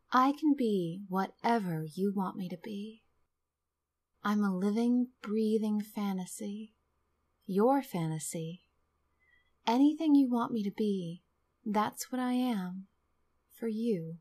I can be whatever you want me to be. I'm a living, breathing fantasy. Your fantasy. Anything you want me to be, that's what I am. For you.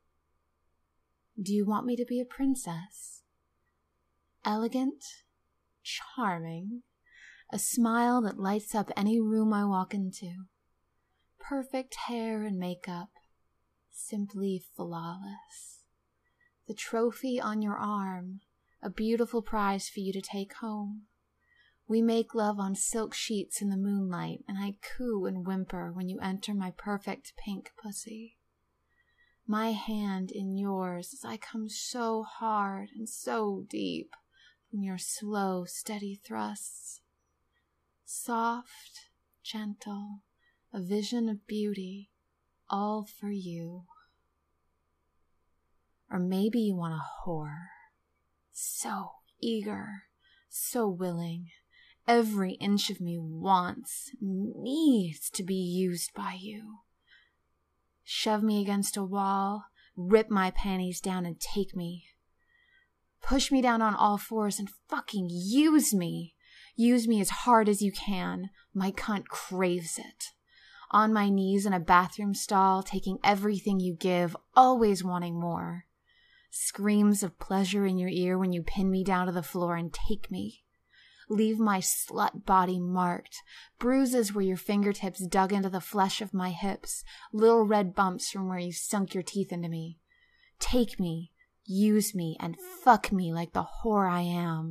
Do you want me to be a princess? Elegant, charming, a smile that lights up any room I walk into. Perfect hair and makeup, simply flawless. The trophy on your arm, a beautiful prize for you to take home. We make love on silk sheets in the moonlight, and I coo and whimper when you enter my perfect pink pussy. My hand in yours as I come so hard and so deep from your slow, steady thrusts. Soft, gentle, a vision of beauty, all for you. Or maybe you want a whore. So eager, so willing. Every inch of me wants, needs to be used by you. Shove me against a wall, rip my panties down and take me. Push me down on all fours and fucking use me. Use me as hard as you can. My cunt craves it. On my knees in a bathroom stall, taking everything you give, always wanting more. Screams of pleasure in your ear when you pin me down to the floor and take me. Leave my slut body marked, bruises where your fingertips dug into the flesh of my hips, little red bumps from where you sunk your teeth into me. Take me, use me, and fuck me like the whore I am.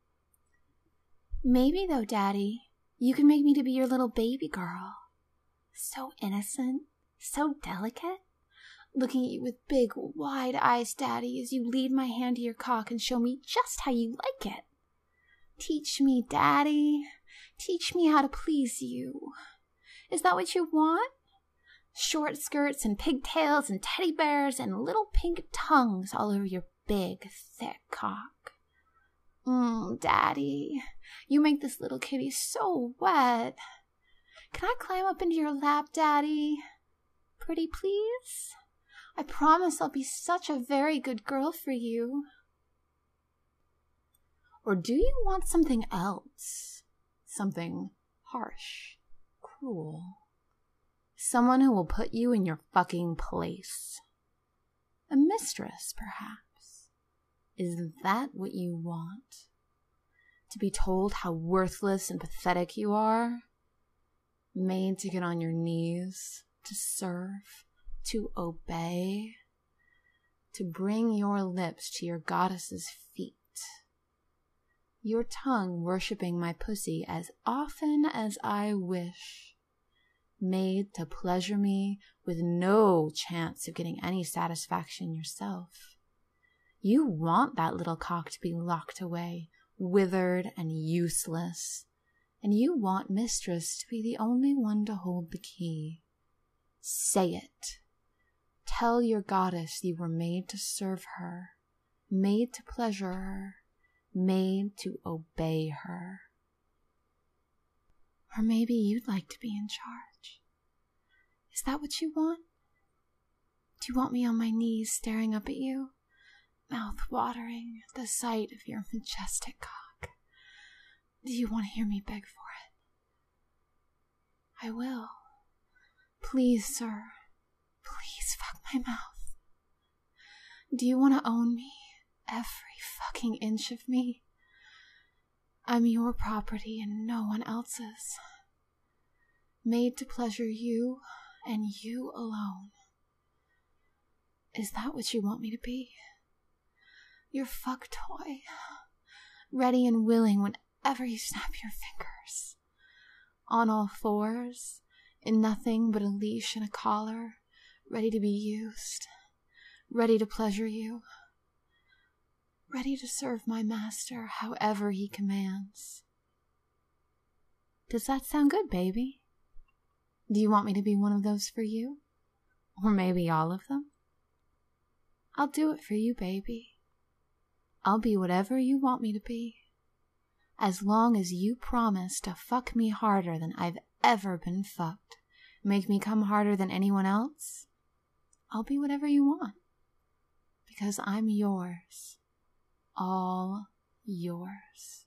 Maybe though, Daddy, you can make me to be your little baby girl. So innocent, so delicate. Looking at you with big, wide eyes, Daddy, as you lead my hand to your cock and show me just how you like it. Teach me, Daddy. Teach me how to please you. Is that what you want? Short skirts and pigtails and teddy bears and little pink tongues all over your big, thick cock. Daddy, you make this little kitty so wet. Can I climb up into your lap, Daddy? Pretty please? I promise I'll be such a very good girl for you. Or do you want something else? Something harsh, cruel. Someone who will put you in your fucking place. A mistress, perhaps. Is that what you want? To be told how worthless and pathetic you are? Made to get on your knees, to serve, to obey, to bring your lips to your goddess's feet. Your tongue worshipping my pussy as often as I wish, made to pleasure me with no chance of getting any satisfaction yourself. You want that little cock to be locked away, withered and useless, and you want mistress to be the only one to hold the key. Say it. Tell your goddess you were made to serve her, made to pleasure her, made to obey her. Or maybe you'd like to be in charge. Is that what you want? Do you want me on my knees staring up at you, mouth watering at the sight of your majestic cock? Do you want to hear me beg for it? I will. Please, sir. Please fuck my mouth. Do you want to own me? Every fucking inch of me. I'm your property and no one else's. Made to pleasure you and you alone. Is that what you want me to be? Your fuck toy. Ready and willing whenever you snap your fingers. On all fours, in nothing but a leash and a collar, ready to be used. Ready to pleasure you. Ready to serve my master however he commands. Does that sound good, baby? Do you want me to be one of those for you? Or maybe all of them? I'll do it for you, baby. I'll be whatever you want me to be. As long as you promise to fuck me harder than I've ever been fucked, make me come harder than anyone else, I'll be whatever you want. because I'm yours, all yours.